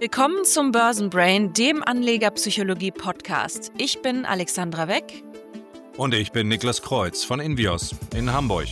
Willkommen zum Börsenbrain, dem Anlegerpsychologie-Podcast. Ich bin Alexandra Weck. Und ich bin Niklas Kreuz von Invios in Hamburg.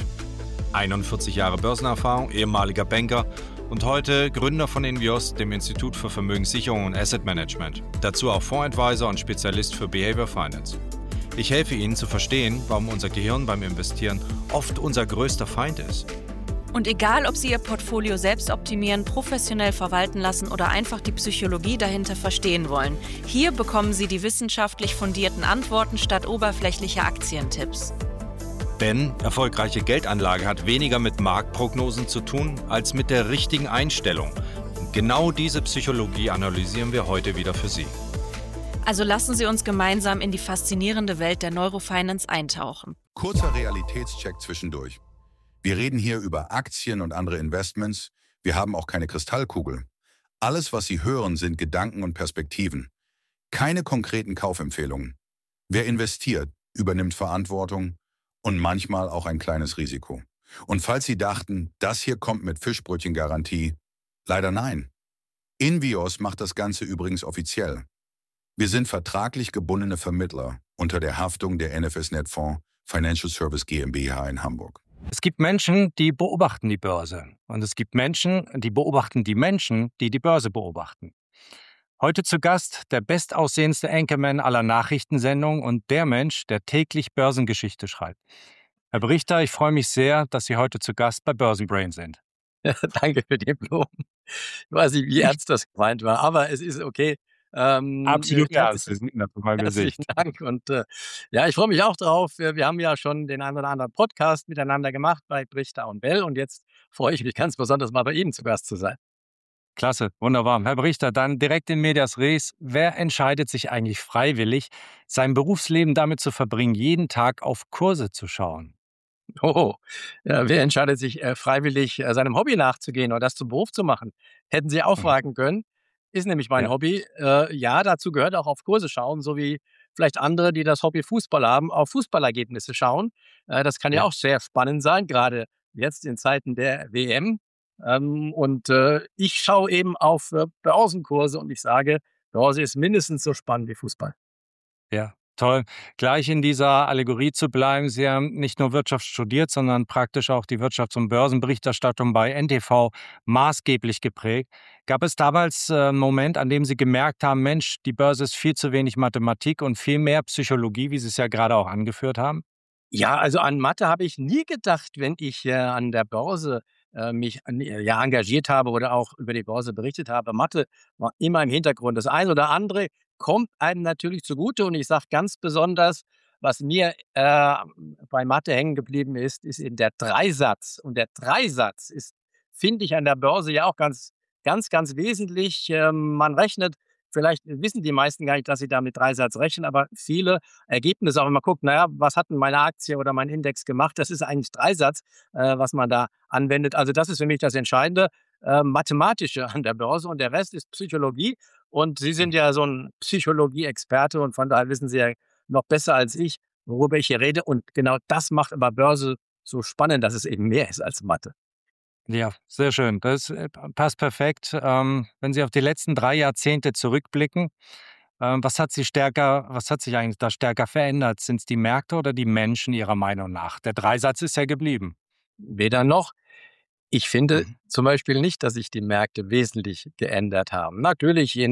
41 Jahre Börsenerfahrung, ehemaliger Banker und heute Gründer von Invios, dem Institut für Vermögenssicherung und Asset Management. Dazu auch Fondsadvisor und Spezialist für Behavior Finance. Ich helfe Ihnen zu verstehen, warum unser Gehirn beim Investieren oft unser größter Feind ist. Und egal, ob Sie Ihr Portfolio selbst optimieren, professionell verwalten lassen oder einfach die Psychologie dahinter verstehen wollen, hier bekommen Sie die wissenschaftlich fundierten Antworten statt oberflächlicher Aktientipps. Denn erfolgreiche Geldanlage hat weniger mit Marktprognosen zu tun, als mit der richtigen Einstellung. Und genau diese Psychologie analysieren wir heute wieder für Sie. Also lassen Sie uns gemeinsam in die faszinierende Welt der Neurofinance eintauchen. Kurzer Realitätscheck zwischendurch. Wir reden hier über Aktien und andere Investments. Wir haben auch keine Kristallkugel. Alles, was Sie hören, sind Gedanken und Perspektiven. Keine konkreten Kaufempfehlungen. Wer investiert, übernimmt Verantwortung und manchmal auch ein kleines Risiko. Und falls Sie dachten, das hier kommt mit Fischbrötchen-Garantie, leider nein. Invios macht das Ganze übrigens offiziell. Wir sind vertraglich gebundene Vermittler unter der Haftung der NFS Netfonds Financial Service GmbH in Hamburg. Es gibt Menschen, die beobachten die Börse. Und es gibt Menschen, die beobachten die Menschen, die die Börse beobachten. Heute zu Gast der bestaussehendste Anchorman aller Nachrichtensendungen und der Mensch, der täglich Börsengeschichte schreibt. Herr Brichter, ich freue mich sehr, dass Sie heute zu Gast bei Börsenbrain sind. Ja, danke für den Blumen. Ich weiß nicht, wie ernst das gemeint war, aber es ist okay. Absolut ernst, Sie sind auf meinem Gesicht. Herzlichen Dank und ja, ich freue mich auch drauf. Wir haben ja schon den einen oder anderen Podcast miteinander gemacht bei Brichter und Bell und jetzt freue ich mich ganz besonders mal bei Ihnen zu Gast zu sein. Klasse, wunderbar. Herr Brichter, dann direkt in medias res. Wer entscheidet sich eigentlich freiwillig, sein Berufsleben damit zu verbringen, jeden Tag auf Kurse zu schauen? Oh, ja, wer entscheidet sich freiwillig, seinem Hobby nachzugehen oder das zum Beruf zu machen? Hätten Sie auch fragen können. Ist nämlich mein Hobby. Ja, dazu gehört auch auf Kurse schauen, so wie vielleicht andere, die das Hobby Fußball haben, auf Fußballergebnisse schauen. Das kann ja auch sehr spannend sein, gerade jetzt in Zeiten der WM. Ich schaue eben auf Börsenkurse und ich sage, Börse ist mindestens so spannend wie Fußball. Ja, toll. Gleich in dieser Allegorie zu bleiben. Sie haben nicht nur Wirtschaft studiert, sondern praktisch auch die Wirtschafts- und Börsenberichterstattung bei NTV maßgeblich geprägt. Gab es damals einen Moment, an dem Sie gemerkt haben, Mensch, die Börse ist viel zu wenig Mathematik und viel mehr Psychologie, wie Sie es ja gerade auch angeführt haben? Ja, also an Mathe habe ich nie gedacht, wenn ich an der Börse mich engagiert habe oder auch über die Börse berichtet habe. Mathe war immer im Hintergrund. Das eine oder andere kommt einem natürlich zugute und ich sage ganz besonders, was mir bei Mathe hängen geblieben ist, ist eben der Dreisatz. Und der Dreisatz ist, finde ich, an der Börse ja auch ganz, ganz, ganz wesentlich. Man rechnet, vielleicht wissen die meisten gar nicht, dass sie da mit Dreisatz rechnen, aber viele Ergebnisse, auch wenn man guckt, naja, was hat denn meine Aktie oder mein Index gemacht, das ist eigentlich Dreisatz, was man da anwendet. Also das ist für mich das Entscheidende, Mathematische an der Börse und der Rest ist Psychologie. Und Sie sind ja so ein Psychologie-Experte und von daher wissen Sie ja noch besser als ich, worüber ich hier rede. Und genau das macht aber Börse so spannend, dass es eben mehr ist als Mathe. Ja, sehr schön. Das passt perfekt. Wenn Sie auf die letzten 3 Jahrzehnte zurückblicken, was hat sich eigentlich da stärker verändert? Sind es die Märkte oder die Menschen Ihrer Meinung nach? Der Dreisatz ist ja geblieben. Weder noch. Ich finde zum Beispiel nicht, dass sich die Märkte wesentlich geändert haben. Natürlich in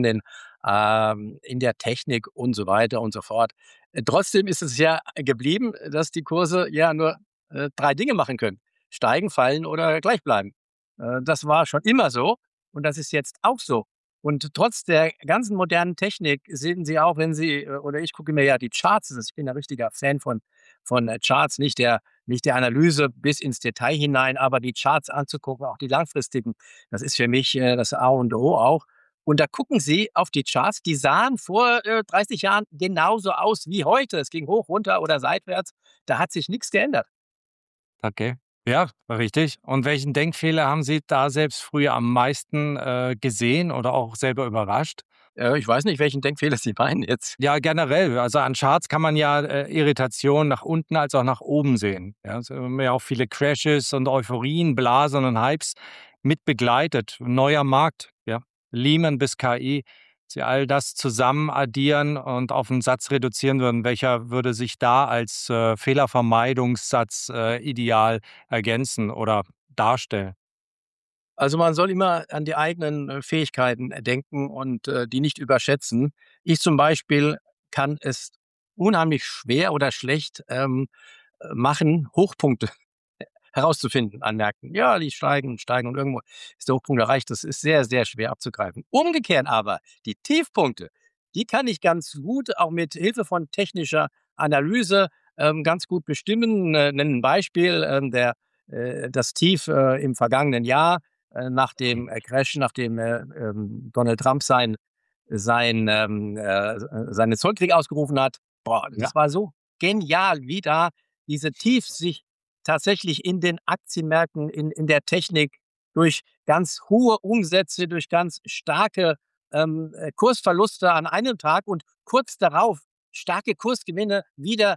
der Technik und so weiter und so fort. Trotzdem ist es ja geblieben, dass die Kurse ja nur 3 Dinge machen können. Steigen, fallen oder gleich bleiben. Das war schon immer so und das ist jetzt auch so. Und trotz der ganzen modernen Technik sehen Sie auch, wenn Sie, oder ich gucke mir ja die Charts, ich bin ein richtiger Fan von Charts, nicht der Analyse bis ins Detail hinein, aber die Charts anzugucken, auch die langfristigen, das ist für mich das A und O auch. Und da gucken Sie auf die Charts, die sahen vor 30 Jahren genauso aus wie heute. Es ging hoch, runter oder seitwärts. Da hat sich nichts geändert. Okay. Ja, richtig. Und welchen Denkfehler haben Sie da selbst früher am meisten gesehen oder auch selber überrascht? Ich weiß nicht, welchen Denkfehler Sie meinen jetzt. Ja, generell. Also an Charts kann man ja Irritationen nach unten als auch nach oben sehen. Ja, es haben ja auch viele Crashes und Euphorien, Blasen und Hypes mit begleitet. Neuer Markt, ja. Lehman bis KI, Sie all das zusammen addieren und auf einen Satz reduzieren würden, welcher würde sich da als Fehlervermeidungssatz ideal ergänzen oder darstellen? Also, man soll immer an die eigenen, Fähigkeiten denken und, die nicht überschätzen. Ich zum Beispiel kann es unheimlich schwer oder schlecht, machen, Hochpunkte herauszufinden an Märkten. Ja, die steigen und steigen und irgendwo ist der Hochpunkt erreicht. Das ist sehr, sehr schwer abzugreifen. Umgekehrt aber, die Tiefpunkte, die kann ich ganz gut auch mit Hilfe von technischer Analyse, ganz gut bestimmen. Nenne 'n Beispiel, das Tief, im vergangenen Jahr, nach dem, Crash, nachdem, Donald Trump seinen Zollkrieg ausgerufen hat. Boah, Ja. das war so genial, wie da diese Tiefs sich tatsächlich in den Aktienmärkten, in der Technik durch ganz hohe Umsätze, durch ganz starke, Kursverluste an einem Tag und kurz darauf starke Kursgewinne wieder,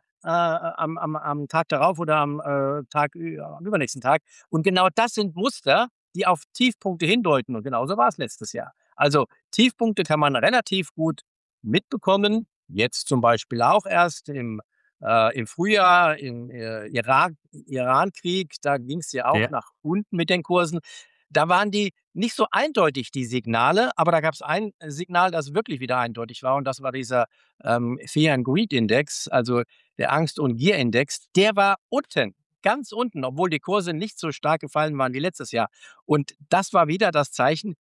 am Tag darauf oder am übernächsten Tag. Und genau das sind Muster, die auf Tiefpunkte hindeuten und genauso war es letztes Jahr. Also, Tiefpunkte kann man relativ gut mitbekommen, jetzt zum Beispiel auch erst im Frühjahr im, Irankrieg, da ging es ja auch Ja. nach unten mit den Kursen. Da waren die nicht so eindeutig, die Signale, aber da gab es ein Signal, das wirklich wieder eindeutig war und das war dieser, Fear and Greed Index, also der Angst- und Gier-Index. Der war unten, ganz unten, obwohl die Kurse nicht so stark gefallen waren wie letztes Jahr. Und das war wieder das Zeichen,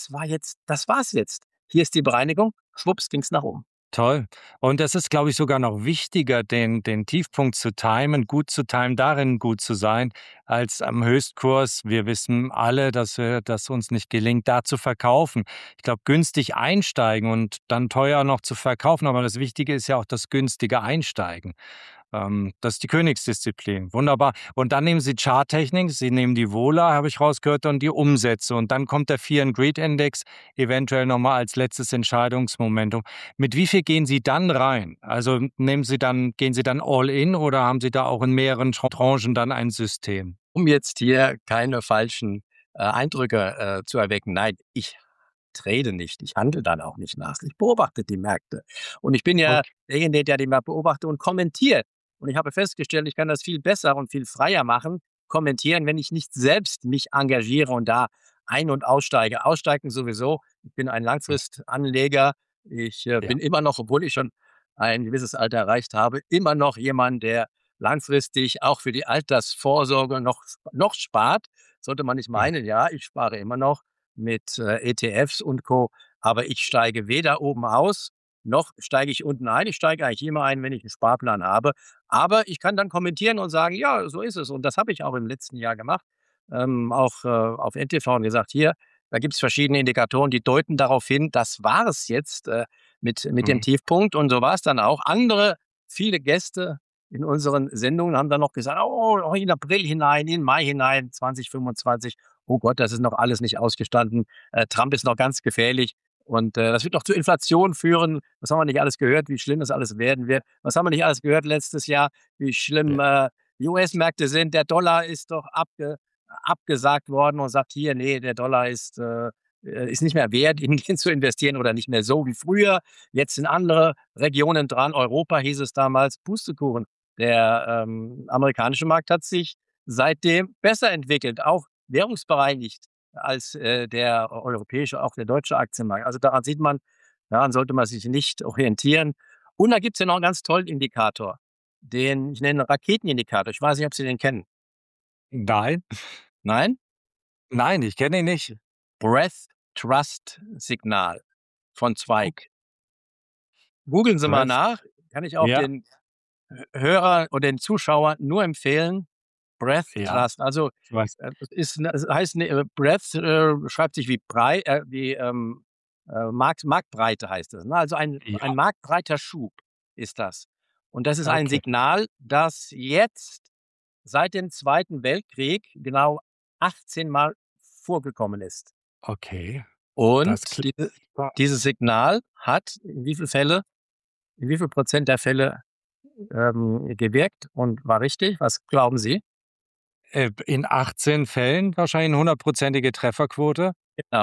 das war's jetzt. Hier ist die Bereinigung, schwupps ging's nach oben. Toll. Und es ist, glaube ich, sogar noch wichtiger, den Tiefpunkt zu timen, gut zu timen, darin gut zu sein, als am Höchstkurs. Wir wissen alle, dass uns nicht gelingt, da zu verkaufen. Ich glaube, günstig einsteigen und dann teuer noch zu verkaufen, aber das Wichtige ist ja auch das günstige Einsteigen. Das ist die Königsdisziplin. Wunderbar. Und dann nehmen Sie Charttechnik, Sie nehmen die Vola, habe ich rausgehört, und die Umsätze. Und dann kommt der Fear and Greed Index eventuell nochmal als letztes Entscheidungsmomentum. Mit wie viel gehen Sie dann rein? Also gehen Sie dann all in oder haben Sie da auch in mehreren Tranchen dann ein System? Um jetzt hier keine falschen, Eindrücke, zu erwecken. Nein, ich trade nicht. Ich handle dann auch nicht nach. Ich beobachte die Märkte. Und ich bin ja Okay. derjenige, der die Märkte beobachtet und kommentiert. Und ich habe festgestellt, ich kann das viel besser und viel freier machen, kommentieren, wenn ich nicht selbst mich engagiere und da ein und aussteige. Aussteigen sowieso. Ich bin ein Langfristanleger. Ich, Ja. bin immer noch, obwohl ich schon ein gewisses Alter erreicht habe, immer noch jemand, der langfristig auch für die Altersvorsorge noch spart. Sollte man nicht Ja. meinen, ja, ich spare immer noch mit, ETFs und Co. Aber ich steige weder oben aus, noch steige ich unten ein. Ich steige eigentlich immer ein, wenn ich einen Sparplan habe. Aber ich kann dann kommentieren und sagen: „Ja, so ist es.“ Und das habe ich auch im letzten Jahr gemacht, auch, auf NTV und gesagt: „Hier, da gibt es verschiedene Indikatoren, die deuten darauf hin, das war es jetzt, mit dem Mhm. Tiefpunkt.“ Und so war es dann auch. Viele Gäste in unseren Sendungen haben dann noch gesagt: „Oh, in April hinein, in Mai hinein, 2025. Oh Gott, das ist noch alles nicht ausgestanden. Trump ist noch ganz gefährlich und, das wird noch zu Inflation führen. Was haben wir nicht alles gehört, wie schlimm das alles werden wird? Was haben wir nicht alles gehört letztes Jahr, wie schlimm, Ja. die US-Märkte sind? Der Dollar ist doch abgesagt worden und sagt hier: „Nee, der Dollar ist nicht mehr wert, in den zu investieren oder nicht mehr so wie früher. Jetzt sind andere Regionen dran. Europa hieß es damals, Pustekuchen. Der, amerikanische Markt hat sich seitdem besser entwickelt, auch währungsbereinigt als, der europäische, auch der deutsche Aktienmarkt. Also, daran sollte man sich nicht orientieren. Und da gibt's ja noch einen ganz tollen Indikator, den ich nenne Raketenindikator. Ich weiß nicht, ob Sie den kennen. Nein, Nein? nein, ich kenne ihn nicht. Breath Trust Signal von Okay. Zweig. Googeln Sie mal Breath. nach, kann ich auch Ja, den Hörer oder den Zuschauer nur empfehlen. Breath ja, Trust. Also, ich weiß. es heißt, Breath, schreibt sich Marktbreite heißt es, ne? Also, ein Ja, marktbreiter Schub ist das. Und das ist ein okay, Signal, das jetzt seit dem Zweiten Weltkrieg genau 18 Mal vorgekommen ist. okay. Das Und klingt super. dieses Signal hat in wie viel Prozent der Fälle, gewirkt und war richtig? Was glauben Sie? In 18 Fällen wahrscheinlich 'ne hundertprozentige Trefferquote? Genau.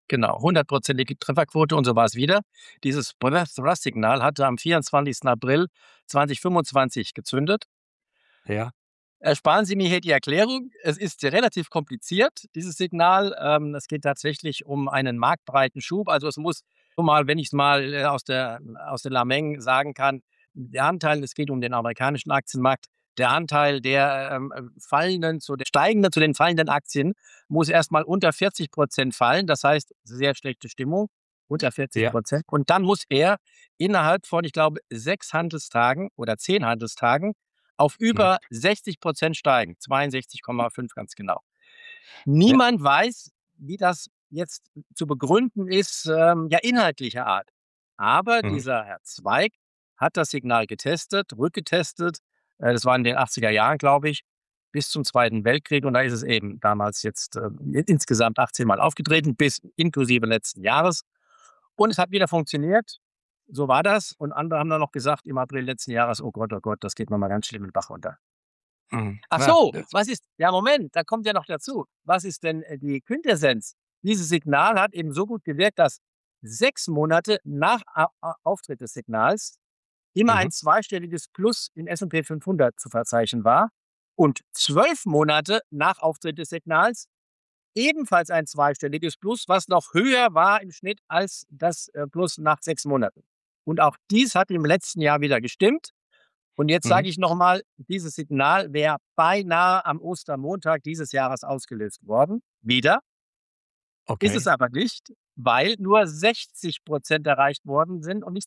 Genau, 100%ige Trefferquote und so war es wieder. Dieses Thrust-Signal hatte am 24. April 2025 gezündet. Ja. Ersparen Sie mir hier die Erklärung. Es ist relativ kompliziert, dieses Signal. Es geht tatsächlich um einen marktbreiten Schub. Also es muss, wenn ich es mal aus der Lameng sagen kann, der Anteil, es geht um den amerikanischen Aktienmarkt, der Anteil der steigenden zu den fallenden Aktien muss erstmal unter 40% fallen. Das heißt, sehr schlechte Stimmung, unter 40%. Und dann muss er innerhalb von, ich glaube, 6 Handelstagen oder 10 Handelstagen auf über 60% steigen, 62,5 ganz genau. Niemand weiß, wie das jetzt zu begründen ist, inhaltlicher Art. Aber dieser Herr Zweig hat das Signal getestet, rückgetestet. Das war in den 80er Jahren, glaube ich, bis zum Zweiten Weltkrieg. Und da ist es eben damals jetzt insgesamt 18 Mal aufgetreten, bis inklusive letzten Jahres. Und es hat wieder funktioniert. So war das. Und andere haben dann noch gesagt im April letzten Jahres, oh Gott, das geht mir mal ganz schlimm den Bach runter. Ach so, Moment, da kommt ja noch dazu. Was ist denn die Quintessenz? Dieses Signal hat eben so gut gewirkt, dass 6 Monate nach Auftritt des Signals immer ein zweistelliges Plus in S&P 500 zu verzeichnen war und 12 Monate nach Auftritt des Signals ebenfalls ein zweistelliges Plus, was noch höher war im Schnitt als das Plus nach 6 Monaten. Und auch dies hat im letzten Jahr wieder gestimmt. Und jetzt sage ich nochmal, dieses Signal wäre beinahe am Ostermontag dieses Jahres ausgelöst worden. Wieder. Okay. Ist es aber nicht, weil nur 60% erreicht worden sind und nicht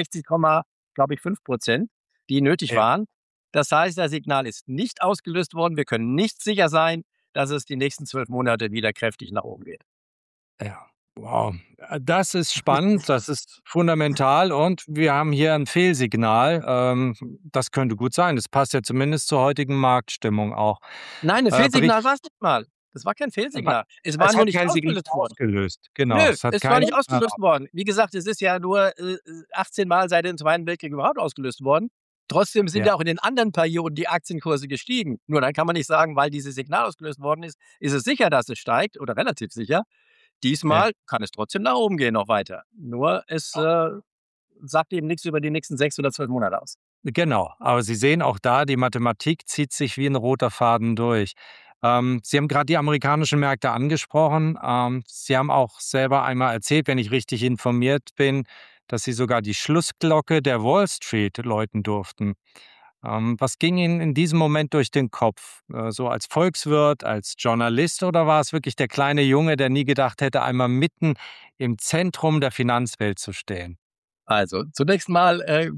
62,5%, die nötig waren. Das heißt, das Signal ist nicht ausgelöst worden. Wir können nicht sicher sein, dass es die nächsten 12 Monate wieder kräftig nach oben geht. Ja, wow. Das ist spannend, das ist fundamental und wir haben hier ein Fehlsignal. Das könnte gut sein. Das passt ja zumindest zur heutigen Marktstimmung auch. Nein, ein Fehlsignal war es nicht mal. Das war kein Fehlsignal. Es war nur nicht ausgelöst. Genau. Nö, es war nicht ausgelöst worden. Wie gesagt, es ist ja nur 18 Mal seit dem Zweiten Weltkrieg überhaupt ausgelöst worden. Trotzdem sind ja auch in den anderen Perioden die Aktienkurse gestiegen. Nur dann kann man nicht sagen, weil dieses Signal ausgelöst worden ist, ist es sicher, dass es steigt oder relativ sicher. Diesmal kann es trotzdem nach oben gehen, noch weiter. Nur es sagt eben nichts über die nächsten 6 oder 12 Monate aus. Genau, aber Sie sehen auch da, die Mathematik zieht sich wie ein roter Faden durch. Sie haben gerade die amerikanischen Märkte angesprochen. Sie haben auch selber einmal erzählt, wenn ich richtig informiert bin, dass Sie sogar die Schlussglocke der Wall Street läuten durften. Was ging Ihnen in diesem Moment durch den Kopf? So als Volkswirt, als Journalist oder war es wirklich der kleine Junge, der nie gedacht hätte, einmal mitten im Zentrum der Finanzwelt zu stehen? Also zunächst mal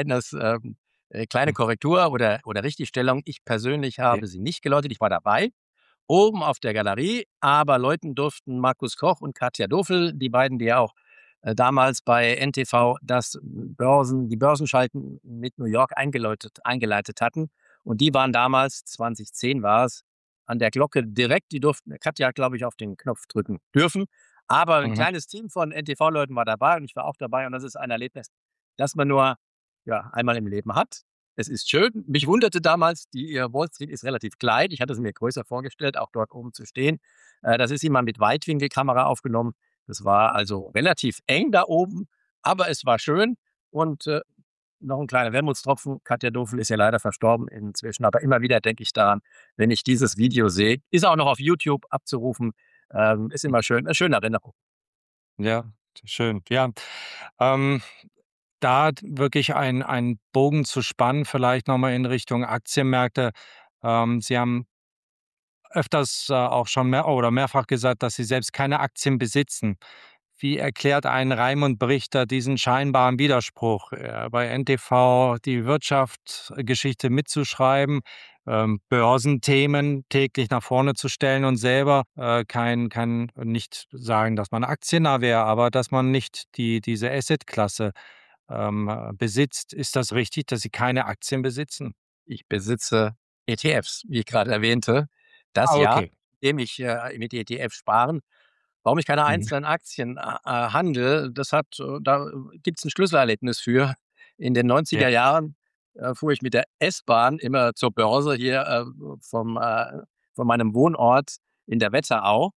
kleine Korrektur oder Richtigstellung. Ich persönlich habe sie nicht geläutet, ich war dabei, oben auf der Galerie, aber läuten durften Markus Koch und Katja Dofel, die beiden, die ja auch damals bei NTV die Börsenschalten mit New York eingeleitet hatten. Und die waren damals, 2010 war es, an der Glocke direkt. Die durften, Katja, glaube ich, auf den Knopf drücken dürfen. Aber ein kleines Team von NTV-Leuten war dabei und ich war auch dabei. Und das ist ein Erlebnis, das man nur einmal im Leben hat. Es ist schön. Mich wunderte damals, die Wall Street ist relativ klein. Ich hatte es mir größer vorgestellt, auch dort oben zu stehen. Das ist immer mit Weitwinkelkamera aufgenommen. Das war also relativ eng da oben, aber es war schön. Und noch ein kleiner Wermutstropfen. Katja Dofel ist ja leider verstorben inzwischen. Aber immer wieder denke ich daran, wenn ich dieses Video sehe. Ist auch noch auf YouTube abzurufen. Ist immer schön, eine schöne Erinnerung. Ja, schön. Ja, da wirklich ein Bogen zu spannen, vielleicht nochmal in Richtung Aktienmärkte. Sie haben öfters auch schon mehrfach gesagt, dass Sie selbst keine Aktien besitzen. Wie erklärt ein Raimund Brichter diesen scheinbaren Widerspruch, bei NTV die Wirtschaftsgeschichte mitzuschreiben, Börsenthemen täglich nach vorne zu stellen und selber kann nicht sagen, dass man aktiennah wäre, aber dass man nicht diese Assetklasse besitzt. Ist das richtig, dass Sie keine Aktien besitzen? Ich besitze ETFs, wie ich gerade erwähnte. Das Jahr, okay. in dem ich mit ETFs sparen. Warum ich keine einzelnen Aktien handle, da gibt es ein Schlüsselerlebnis für. In den 90er Jahren fuhr ich mit der S-Bahn immer zur Börse hier von meinem Wohnort in der Wetterau.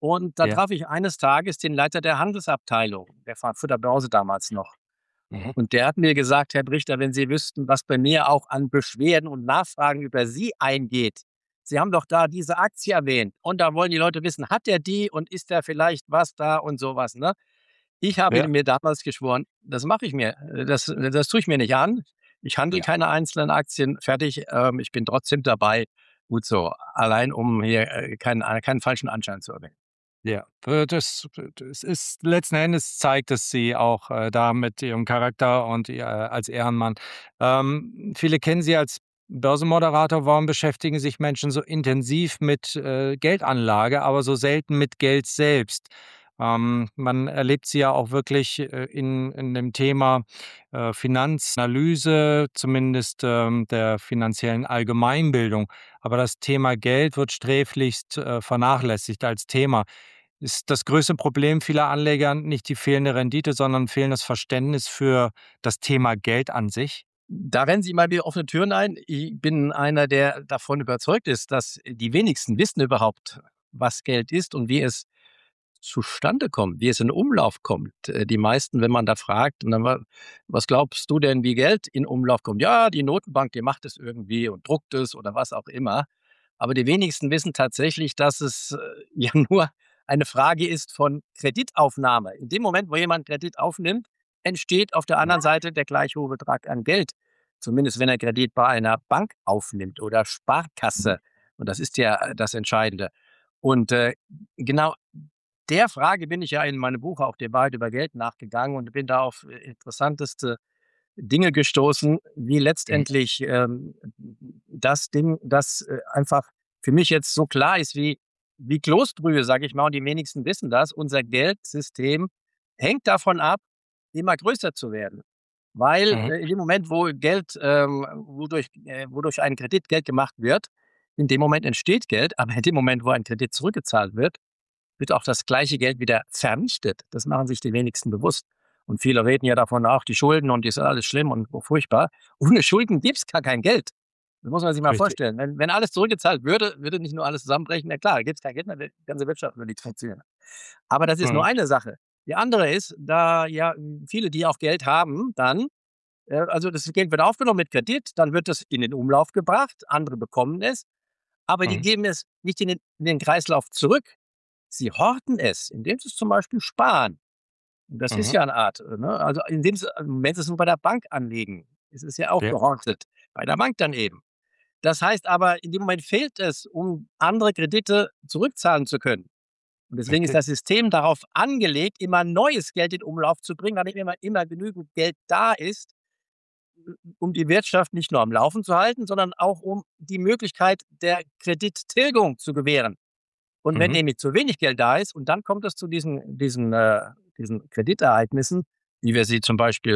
Und da Ja. traf ich eines Tages den Leiter der Handelsabteilung der Frankfurter Börse damals noch. Mhm. Und der hat mir gesagt: „Herr Brichter, wenn Sie wüssten, was bei mir auch an Beschwerden und Nachfragen über Sie eingeht. Sie haben doch da diese Aktie erwähnt und da wollen die Leute wissen, hat er die und ist da vielleicht was da und sowas, ne?“ Ich habe Ja. mir damals geschworen, das mache ich mir, das tue ich mir nicht an. Ich handle Ja. keine einzelnen Aktien, fertig. Ich bin trotzdem dabei. Gut so, allein um hier keinen falschen Anschein zu erwecken. Ja, das ist letzten Endes zeigt es Sie auch, da mit Ihrem Charakter und als Ehrenmann. Viele kennen Sie als Börsenmoderator. Warum beschäftigen sich Menschen so intensiv mit, Geldanlage, aber so selten mit Geld selbst? Man erlebt Sie ja auch wirklich, in dem Thema, Finanzanalyse, zumindest, der finanziellen Allgemeinbildung. Aber das Thema Geld wird sträflichst, vernachlässigt als Thema. Ist das größte Problem vieler Anleger nicht die fehlende Rendite, sondern fehlendes Verständnis für das Thema Geld an sich? Da rennen Sie mal wieder offene Türen ein. Ich bin einer, der davon überzeugt ist, dass die wenigsten wissen überhaupt, was Geld ist und wie es zustande kommt, wie es in Umlauf kommt. Die meisten, wenn man da fragt, und dann: „Was glaubst du denn, wie Geld in Umlauf kommt?“ „Ja, die Notenbank, die macht es irgendwie und druckt es“ oder was auch immer. Aber die wenigsten wissen tatsächlich, dass es, ja nur eine Frage ist von Kreditaufnahme. In dem Moment, wo jemand Kredit aufnimmt, entsteht auf der anderen Seite der gleich hohe Betrag an Geld. Zumindest wenn er Kredit bei einer Bank aufnimmt oder Sparkasse. Und das ist ja das Entscheidende. Und, genau der Frage bin ich ja in meinem Buch auch „Die Wahrheit über Geld“ nachgegangen und bin da auf interessanteste Dinge gestoßen, wie Mhm, letztendlich, das Ding, das, einfach für mich jetzt so klar ist wie Kloßbrühe, sage ich mal, und die wenigsten wissen das. Unser Geldsystem hängt davon ab, immer größer zu werden. Weil, mhm, in dem Moment, wo Geld, wodurch ein Kredit Geld gemacht wird, in dem Moment entsteht Geld, aber in dem Moment, wo ein Kredit zurückgezahlt wird auch das gleiche Geld wieder vernichtet. Das machen sich die wenigsten bewusst. Und viele reden ja davon auch, die Schulden und das ist alles schlimm und furchtbar. Ohne Schulden gibt's gar kein Geld. Das muss man sich mal richtig. vorstellen. Wenn alles zurückgezahlt würde, würde nicht nur alles zusammenbrechen. Na klar, gibt's kein Geld mehr, die ganze Wirtschaft würde nicht funktionieren. Aber das ist nur Mhm, eine Sache. Die andere ist, da ja viele, die auch Geld haben, dann also das Geld wird aufgenommen mit Kredit, dann wird es in den Umlauf gebracht, andere bekommen es, aber die mhm, geben es nicht in den Kreislauf zurück. Sie horten es, indem sie es zum Beispiel sparen. Und das ist mhm, ja eine Art, ne? Also, indem sie wenn sie es nur bei der Bank anlegen, ist es ja auch ja, gehortet, bei der Bank dann eben. Das heißt aber, in dem Moment fehlt es, um andere Kredite zurückzahlen zu können. Und deswegen ist richtig. das System darauf angelegt, immer neues Geld in Umlauf zu bringen, damit immer genügend Geld da ist, um die Wirtschaft nicht nur am Laufen zu halten, sondern auch um die Möglichkeit der Kredittilgung zu gewähren. Und wenn Mhm, nämlich zu wenig Geld da ist und dann kommt es zu diesen Kreditereignissen, wie wir sie zum Beispiel,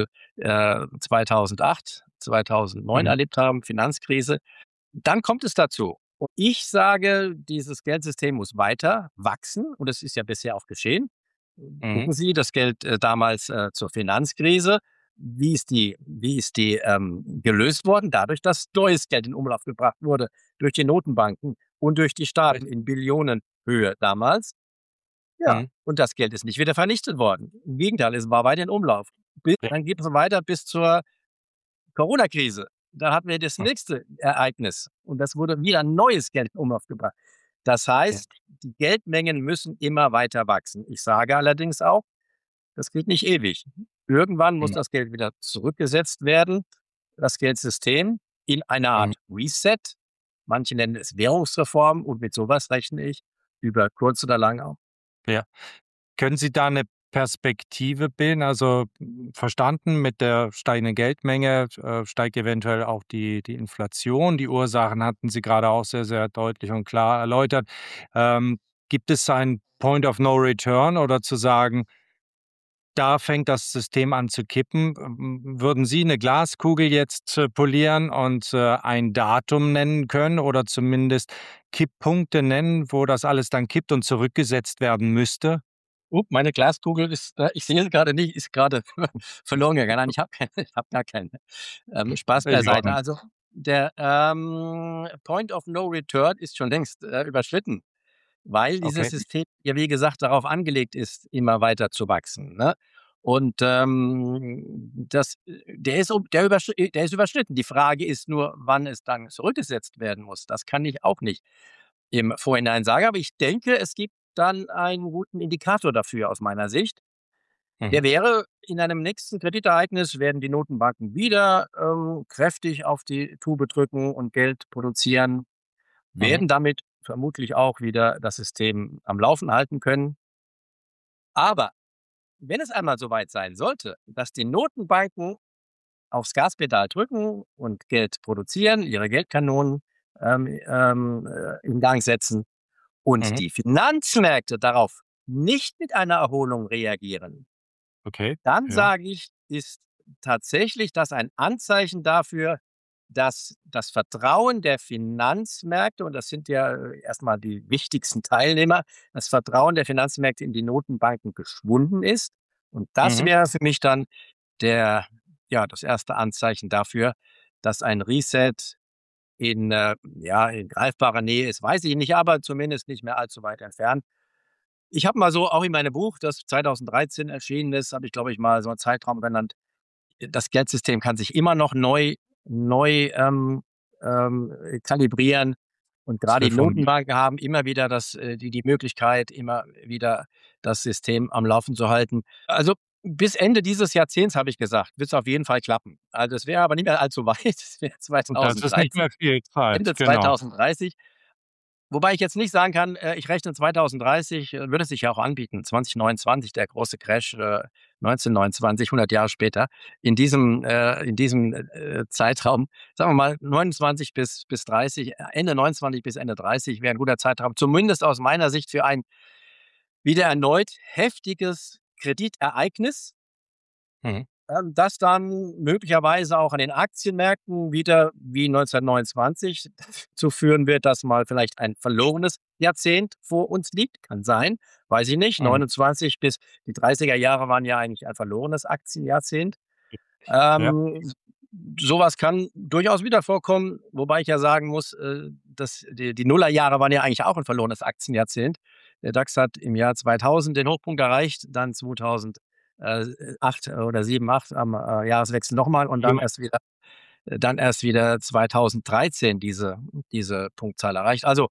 2008, 2009 mhm, erlebt haben, Finanzkrise, dann kommt es dazu. Und ich sage, dieses Geldsystem muss weiter wachsen und das ist ja bisher auch geschehen. mhm, Gucken Sie, das Geld, damals, zur Finanzkrise, wie ist die gelöst worden? Dadurch, dass neues Geld in Umlauf gebracht wurde durch die Notenbanken und durch die Staaten richtig. in Billionenhöhe damals. Ja, Mhm, und das Geld ist nicht wieder vernichtet worden. Im Gegenteil, es war weiter in Umlauf. ja, Dann geht es weiter bis zur Corona-Krise. Da hatten wir das mhm, nächste Ereignis und das wurde wieder neues Geld in Umlauf gebracht. Das ja, heißt, die Geldmengen müssen immer weiter wachsen. Ich sage allerdings auch, das geht nicht ewig. Irgendwann muss mhm, das Geld wieder zurückgesetzt werden, das Geldsystem, in eine mhm, Art Reset. Manche nennen es Währungsreform und mit sowas rechne ich über kurz oder lang auch. ja. Können Sie da 'ne Perspektive bilden? Also, verstanden, mit der steigenden Geldmenge, steigt eventuell auch die Inflation. Die Ursachen hatten Sie grade auch sehr, sehr deutlich und klar erläutert. Gibt es einen Point of No Return oder zu sagen: „Da fängt das System an zu kippen“? Würden Sie 'ne Glaskugel jetzt, polieren und, ein Datum nennen können oder zumindest Kipppunkte nennen, wo das alles dann kippt und zurückgesetzt werden müsste? Meine Glaskugel ist, ich sehe sie grade nicht, ist grade verloren gegangen. Nein, ich habe keine, ich habe gar keine. Spaß Ist in beiseite. Ordnung. Also, der, Point of No Return ist schon längst, überschritten. weil dieses Okay. System ja, wie gesagt, darauf angelegt ist, immer weiter zu wachsen, ne? Und, der ist überschritten. Die Frage ist nur, wann es dann zurückgesetzt werden muss. Das kann ich auch nicht im Vorhinein sagen, aber ich denke, es gibt dann einen guten Indikator dafür aus meiner Sicht. Mhm. Der wäre, in einem nächsten Kreditereignis werden die Notenbanken wieder, kräftig auf die Tube drücken und Geld produzieren, Mhm. werden damit vermutlich auch wieder das System am Laufen halten können. Aber wenn es einmal so weit sein sollte, dass die Notenbanken aufs Gaspedal drücken und Geld produzieren, ihre Geldkanonen, in Gang setzen und Mhm. die Finanzmärkte darauf nicht mit einer Erholung reagieren, Okay. dann Ja. sage ich, ist tatsächlich das ein Anzeichen dafür, dass das Vertrauen der Finanzmärkte, und das sind ja erst die wichtigsten Teilnehmer, das Vertrauen der Finanzmärkte in die Notenbanken geschwunden ist. Und das Mhm. wäre für mich dann der das erste Anzeichen dafür, dass ein Reset in greifbarer Nähe ist, weiß ich nicht, aber zumindest nicht mehr allzu weit entfernt. Ich habe mal so auch in meinem Buch, das 2013 erschienen ist, habe ich, glaube ich, mal so einen Zeitraum genannt. Das Geldsystem kann sich immer noch neu kalibrieren. Und Das gerade die reformiert. Notenbanken haben immer wieder die Möglichkeit, immer wieder das System am Laufen zu halten. Also bis Ende dieses Jahrzehnts, habe ich gesagt, wird es auf jeden Fall klappen. Also es wäre aber nicht mehr allzu weit, es wäre Und das ist nicht 2030, mehr viel Zeit, Ende genau. 2030. Wobei ich jetzt nicht sagen kann, ich rechne 2030, würde es sich ja auch anbieten, 2029, der große Crash, 1929, 100 Jahre später. In diesem Zeitraum, sagen wir mal 29 bis 30, Ende 29 bis Ende 30 wäre ein guter Zeitraum, zumindest aus meiner Sicht für ein wieder erneut heftiges Kreditereignis, Mhm. das dann möglicherweise auch an den Aktienmärkten wieder wie 1929 dazu führen wird, dass mal vielleicht ein verlorenes Jahrzehnt vor uns liegt. Kann sein, weiß ich nicht. Mhm. 29 bis die 30er Jahre waren ja eigentlich ein verlorenes Aktienjahrzehnt. Ja. Ähm, so kann durchaus wieder vorkommen, wobei ich ja sagen muss, dass die Nullerjahre waren ja eigentlich auch ein verlorenes Aktienjahrzehnt. Der DAX hat im Jahr 2000 den Hochpunkt erreicht, dann 2008 oder 7, 8 am Jahreswechsel nochmal und Ja. dann erst wieder 2013 diese Punktzahl erreicht. Also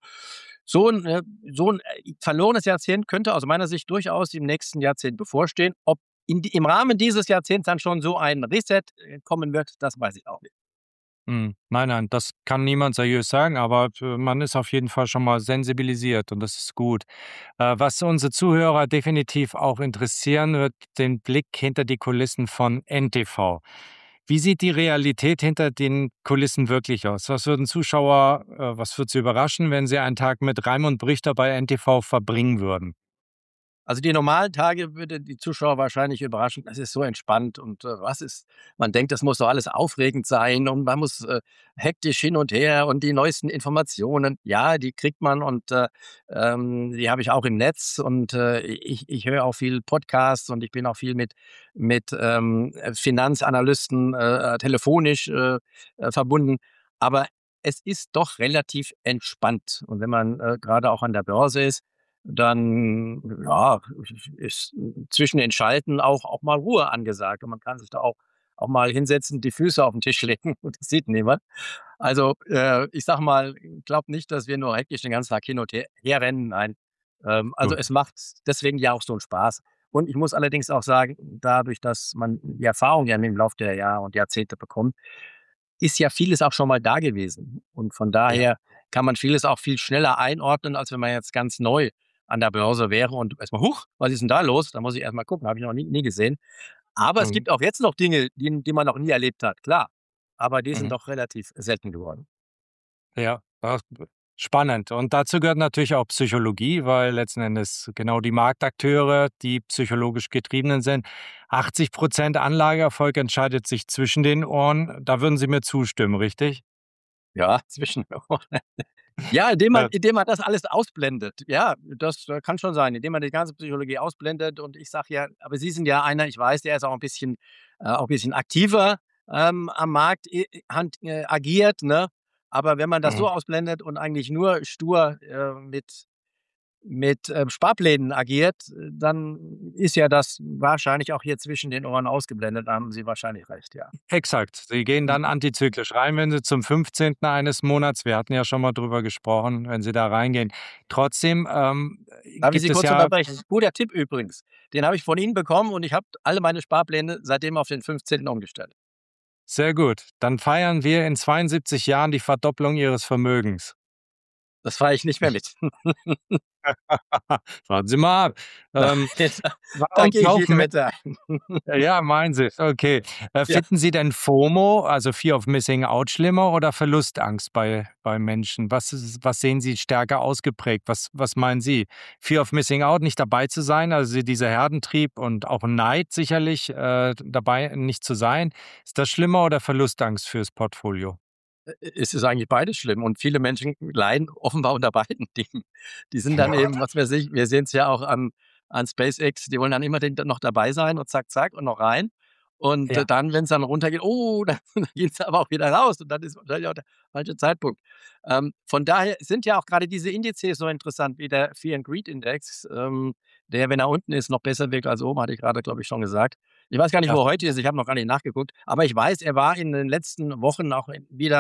so ein verlorenes Jahrzehnt könnte aus meiner Sicht durchaus im nächsten Jahrzehnt bevorstehen. Ob im Rahmen dieses Jahrzehnts dann schon so ein Reset kommen wird, das weiß ich auch nicht. Nein, nein, das kann niemand seriös sagen, aber man ist auf jeden Fall schon mal sensibilisiert und das ist gut. Was unsere Zuhörer definitiv auch interessieren wird, den Blick hinter die Kulissen von NTV. Wie sieht die Realität hinter den Kulissen wirklich aus? Was würde sie überraschen, wenn sie einen Tag mit Raimund Brichter bei NTV verbringen würden? Also, die normalen Tage würde die Zuschauer wahrscheinlich überraschen. Das ist so entspannt und, man denkt, das muss doch alles aufregend sein und man muss, hektisch hin und her und die neuesten Informationen, ja, die kriegt man und, die habe ich auch im Netz und, ich höre auch viel Podcasts und ich bin auch viel mit Finanzanalysten, telefonisch, verbunden. Aber es ist doch relativ entspannt. Und wenn man, grade auch an der Börse ist, dann, ja, ist zwischen den Schalten auch mal Ruhe angesagt und man kann sich da auch mal hinsetzen, die Füße auf den Tisch legen und das sieht niemand. Also, ich sage mal, glaube nicht, dass wir nur hektisch den ganzen Tag hin und her rennen, nein. Also, Gut. es macht deswegen ja auch so 'n Spaß. Und ich muss allerdings auch sagen, dadurch, dass man die Erfahrung ja im Laufe der Jahre und Jahrzehnte bekommt, ist ja vieles auch schon mal da gewesen. Und von Ja. daher kann man vieles auch viel schneller einordnen, als wenn man jetzt ganz neu an der Börse wäre und erstmal, „Huch, was ist denn da los?“ Da muss ich erstmal gucken, habe ich noch nie gesehen. Aber es Mhm. gibt auch jetzt noch Dinge, die man noch nie erlebt hat, klar. Aber die sind Mhm. doch relativ selten geworden. Ja, spannend. Und dazu gehört natürlich auch Psychologie, weil letzten Endes genau die Marktakteure, die psychologisch getriebenen sind. 80% Anlageerfolg entscheidet sich zwischen den Ohren. Da würden Sie mir zustimmen, richtig? Ja, zwischen ja, indem man Äh, indem man das alles ausblendet. Ja, das, kann schon sein, indem man die ganze Psychologie ausblendet und ich sage ja aber Sie sind ja einer, ich weiß, der ist auch 'n bisschen aktiver, am Markt agiert, ne? Aber wenn man das mhm. so ausblendet und eigentlich nur stur, mit Sparplänen agiert, dann ist ja das wahrscheinlich auch hier zwischen den Ohren ausgeblendet. Da haben Sie wahrscheinlich recht, ja. Exakt. Sie gehen dann antizyklisch rein, wenn Sie zum 15. eines Monats, wir hatten ja schon mal drüber gesprochen, wenn Sie da reingehen. Trotzdem Darf ich gibt Sie es kurz ja, unterbrechen? Guter Tipp übrigens. Den habe ich von Ihnen bekommen und ich habe alle meine Sparpläne seitdem auf den 15. umgestellt. sehr gut. Dann feiern wir in 72 Jahren die Verdopplung Ihres Vermögens. Das fahre ich nicht mehr mit. Warten Sie mal ab. Da Warum gehe ich jede kaufen Wette ein. Ja, meinen Sie. Okay. Ja. Finden Sie denn FOMO, also Fear of Missing Out, schlimmer oder Verlustangst bei Menschen? Was sehen Sie stärker ausgeprägt? Was meinen Sie? Fear of Missing Out, nicht dabei zu sein, also dieser Herdentrieb und auch Neid sicherlich, dabei nicht zu sein. Ist das schlimmer oder Verlustangst fürs Portfolio? Es ist eigentlich beides schlimm und viele Menschen leiden offenbar unter beiden Dingen. Die sind dann eben, was weiß ich, wir sehen es ja auch an SpaceX, die wollen dann immer noch dabei sein und zack, zack und noch rein. Und Ja. dann, wenn es dann runtergeht, oh, dann gehen sie aber auch wieder raus und dann ist wahrscheinlich auch der falsche Zeitpunkt. Von daher sind ja auch gerade diese Indizes so interessant wie der Fear and Greed Index, der, wenn er unten ist, noch besser wirkt als oben, hatte ich gerade, glaube ich, schon gesagt. Ich weiß gar nicht, Ja. wo er heute ist, ich habe noch gar nicht nachgeguckt, aber ich weiß, er war in den letzten Wochen auch wieder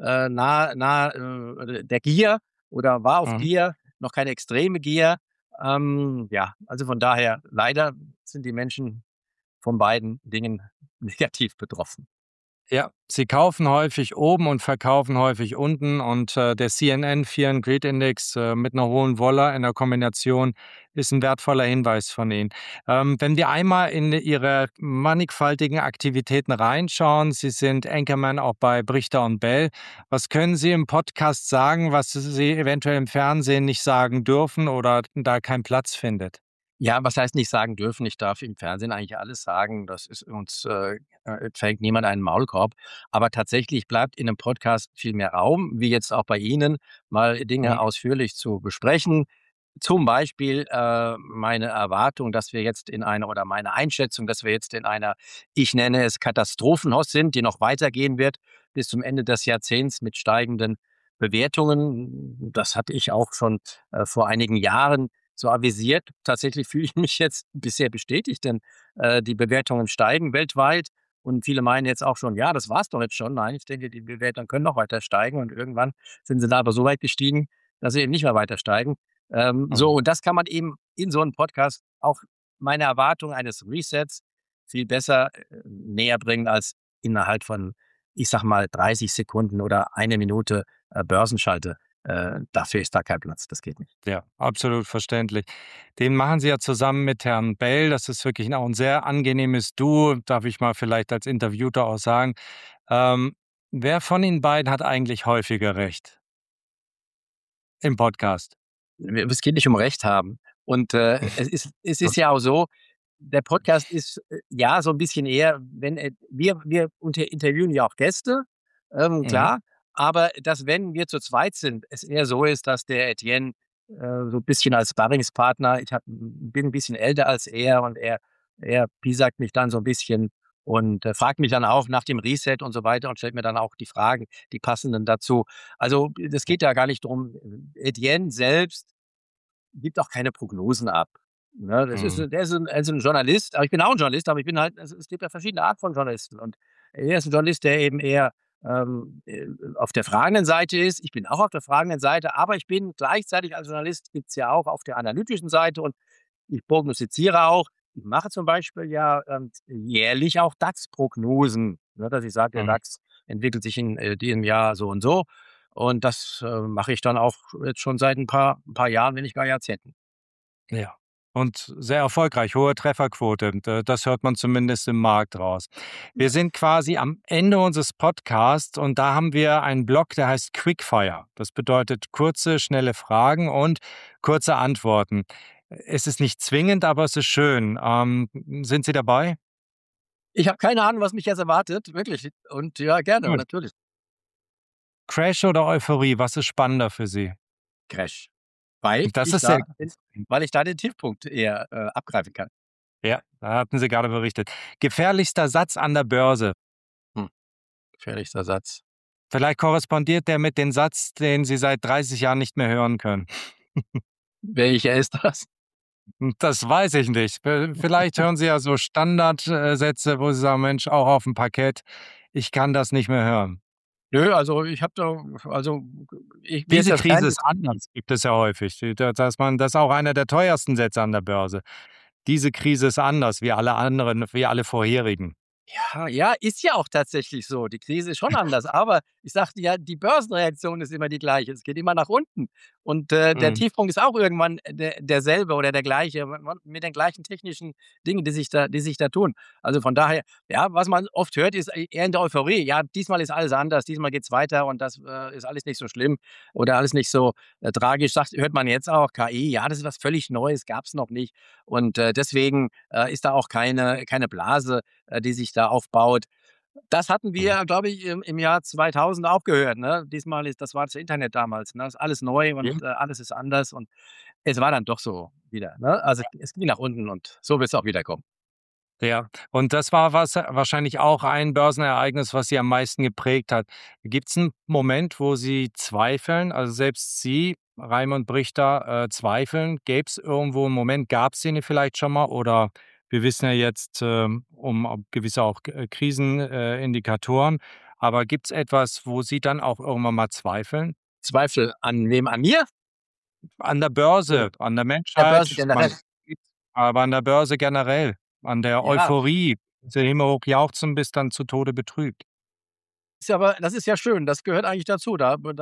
nahe der Gier oder war auf Mhm. Gier, noch keine extreme Gier. Ja, also von daher, leider sind die Menschen von beiden Dingen negativ betroffen. Ja, sie kaufen häufig oben und verkaufen häufig unten und der CNN Fear and Greed Index mit einer hohen Voller in der Kombination ist ein wertvoller Hinweis von Ihnen. Wenn wir einmal in Ihre mannigfaltigen Aktivitäten reinschauen, Sie sind Anchorman auch bei Brichter und Bell. Was können Sie im Podcast sagen, was Sie eventuell im Fernsehen nicht sagen dürfen oder da keinen Platz findet? Ja, was heißt nicht sagen dürfen? Ich darf im Fernsehen eigentlich alles sagen. Das ist uns fängt niemand einen Maulkorb. Aber tatsächlich bleibt in einem Podcast viel mehr Raum, wie jetzt auch bei Ihnen, mal Dinge Mhm. ausführlich zu besprechen. Zum Beispiel meine Erwartung, dass wir jetzt in einer oder meine Einschätzung, dass wir jetzt in einer, ich nenne es Katastrophenhost sind, die noch weitergehen wird bis zum Ende des Jahrzehnts mit steigenden Bewertungen. Das hatte ich auch schon vor einigen Jahren so avisiert. Tatsächlich fühle ich mich jetzt bisher bestätigt, denn die Bewertungen steigen weltweit und viele meinen jetzt auch schon, ja, das war's doch jetzt schon. Nein, ich denke, die Bewertungen können noch weiter steigen und irgendwann sind sie da aber so weit gestiegen, dass sie eben nicht mehr weiter steigen. So, Mhm. und das kann man eben in so einem Podcast auch meine Erwartung eines Resets viel besser näher bringen als innerhalb von, ich sag mal, 30 Sekunden oder eine Minute Börsenschalte. Dafür ist da kein Platz, das geht nicht. Ja, absolut verständlich. Den machen Sie ja zusammen mit Herrn Bell. Das ist wirklich auch ein sehr angenehmes Duo, darf ich mal vielleicht als Interviewter auch sagen. Ähm, wer von Ihnen beiden hat eigentlich häufiger recht im Podcast? Es geht nicht um Recht haben. Und es ist ja auch so, der Podcast ist ja so ein bisschen eher, wenn wir interviewen ja auch Gäste, Mhm. klar, aber dass, wenn wir zu zweit sind, es eher so ist, dass der Etienne so ein bisschen als Sparringspartner, bin ein bisschen älter als er und er piesackt mich dann so ein bisschen und fragt mich dann auch nach dem Reset und so weiter und stellt mir dann auch die Fragen, die passenden dazu. Also, das geht ja gar nicht drum. Etienne selbst gibt auch keine Prognosen ab. Ne, Mhm. er ist 'n Journalist, aber ich bin auch ein Journalist, aber ich bin halt, es gibt ja verschiedene Arten von Journalisten und er ist ein Journalist, der eben eher, auf der fragenden Seite ist. Ich bin auch auf der fragenden Seite, aber ich bin gleichzeitig, als Journalist gibt's ja auch auf der analytischen Seite und ich prognostiziere auch. Ich mache zum Beispiel ja, jährlich auch DAX-Prognosen, ne, dass ich sage, der Mhm. DAX entwickelt sich in diesem Jahr so und so. Und das mache ich dann auch jetzt schon seit ein paar Jahren, wenn nicht gar Jahrzehnten. Ja. Und sehr erfolgreich, hohe Trefferquote. Das hört man zumindest im Markt raus. Wir sind quasi am Ende unseres Podcasts und da haben wir einen Block, der heißt Quickfire. Das bedeutet kurze, schnelle Fragen und kurze Antworten. Es ist nicht zwingend, aber es ist schön. Sind Sie dabei? Ich habe keine Ahnung, was mich jetzt erwartet, wirklich. Und ja, gerne, Gut. natürlich. Crash oder Euphorie, was ist spannender für Sie? Crash. Weil Das ich ist sehr da gut. weil ich da den Tiefpunkt eher abgreifen kann. Ja, da hatten Sie gerade berichtet. Gefährlichster Satz an der Börse. Hm, gefährlichster Satz. Vielleicht korrespondiert der mit dem Satz, den Sie seit 30 Jahren nicht mehr hören können. Welcher ist das? Das weiß ich nicht. Vielleicht hören Sie ja so Standardsätze, wo Sie sagen, Mensch, auch auf dem Parkett, ich kann das nicht mehr hören. Nö, also ich habe da, also mir ist Diese das Krise kein. ist anders, gibt es ja häufig. Das ist auch einer der teuersten Sätze an der Börse. Diese Krise ist anders wie alle anderen, wie alle vorherigen. Ja, ja, ist ja auch tatsächlich so. Die Krise ist schon anders, aber ich sagte ja, die Börsenreaktion ist immer die gleiche. Es geht immer nach unten und, der Mhm. Tiefpunkt ist auch irgendwann derselbe oder der gleiche, mit den gleichen technischen Dingen, die sich da tun. Also, von daher, ja, was man oft hört, ist eher in der Euphorie: „Ja, diesmal ist alles anders, diesmal geht's weiter und das, ist alles nicht so schlimm oder alles nicht so, tragisch." Hört man jetzt auch, KI, ja, das ist was völlig Neues, gab's noch nicht und, deswegen, ist da auch keine Blase, die sich da aufbaut. Das hatten Mhm. wir, glaube ich, im Jahr 2000 auch gehört, ne? Das war das Internet damals, ne? Ist alles neu Ja. und, alles ist anders und es war dann doch so wieder, ne? Also, es ging nach unten und so wird es auch wieder kommen. Ja, und das war wahrscheinlich auch ein Börsenereignis, was Sie am meisten geprägt hat. Gibt es einen Moment, wo Sie zweifeln? Also, selbst Sie, Raimund Brichter, zweifeln? Gäbe es irgendwo einen Moment, gab es den vielleicht schon mal? Oder wir wissen ja jetzt, um gewisse auch Krisenindikatoren. Indikatoren. Aber gibt es etwas, wo Sie dann auch irgendwann mal zweifeln? Zweifel an wem? An mir An der oder Börse, an der der Börse Menschheit, generell? aber an der Börse generell, an der Ja, Euphorie, diese himmelhoch jauchzen, bis dann zu Tode betrügt. das ist ja schön. Das gehört eigentlich dazu.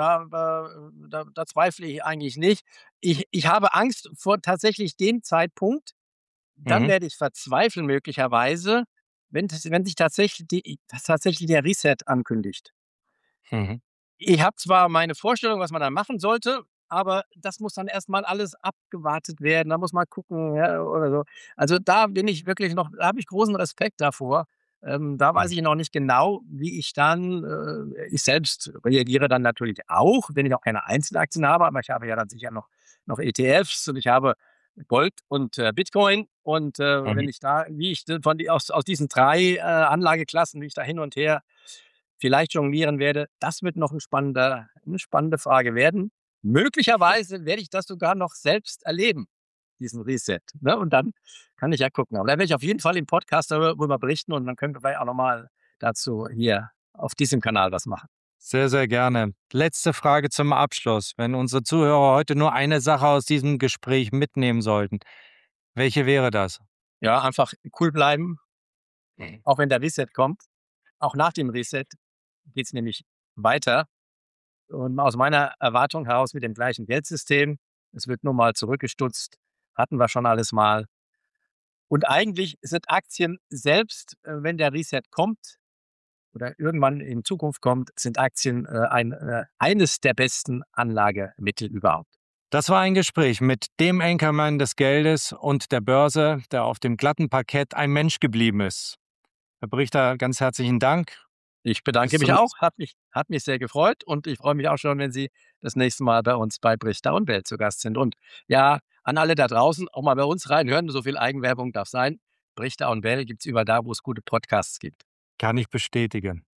Da zweifle ich eigentlich nicht. Ich habe Angst vor tatsächlich dem Zeitpunkt. Dann Mhm, werde ich verzweifeln möglicherweise, wenn sich tatsächlich der Reset ankündigt. mhm, Ich habe zwar meine Vorstellung, was man da machen sollte, aber das muss dann erst mal alles abgewartet werden. Da muss man gucken, ja, oder so. Also, da habe ich großen Respekt davor. Da weiß mhm, ich noch nicht genau, wie ich dann ich selbst reagiere dann natürlich auch, wenn ich auch keine Einzelaktien habe, aber ich habe ja dann sicher noch ETFs und ich habe Gold und, Bitcoin und, mhm. wenn ich da wie ich von die aus diesen 3 Anlageklassen, wie ich da hin und her vielleicht jonglieren werde, das wird noch 'ne spannende Frage werden. Möglicherweise werde ich das sogar noch selbst erleben, diesen Reset, ne? Und dann kann ich ja gucken. Aber da werde ich auf jeden Fall im Podcast darüber berichten und dann können wir vielleicht auch noch mal dazu hier auf diesem Kanal was machen. Sehr, sehr gerne. Letzte Frage zum Abschluss. Wenn unsere Zuhörer heute nur eine Sache aus diesem Gespräch mitnehmen sollten, welche wäre das? Ja, einfach cool bleiben, Mhm. auch wenn der Reset kommt. Auch nach dem Reset geht's nämlich weiter. Und aus meiner Erwartung heraus mit dem gleichen Geldsystem. Es wird nur mal zurückgestutzt, hatten wir schon alles mal. Und eigentlich sind Aktien selbst, wenn der Reset kommt oder irgendwann in Zukunft kommt, sind Aktien, eines der besten Anlagemittel überhaupt. Das war ein Gespräch mit dem Anchorman des Geldes und der Börse, der auf dem glatten Parkett ein Mensch geblieben ist. Herr Brichter, ganz herzlichen Dank. Ich Bis bedanke mich zum auch, nächsten hat mich sehr gefreut und ich freue mich auch schon, wenn Sie das nächste Mal bei uns bei Brichter und Bell zu Gast sind. Und ja, an alle da draußen auch mal bei uns reinhören, so viel Eigenwerbung darf sein. Brichter und Bell gibt's überall da, wo es gute Podcasts gibt. Kann ich bestätigen.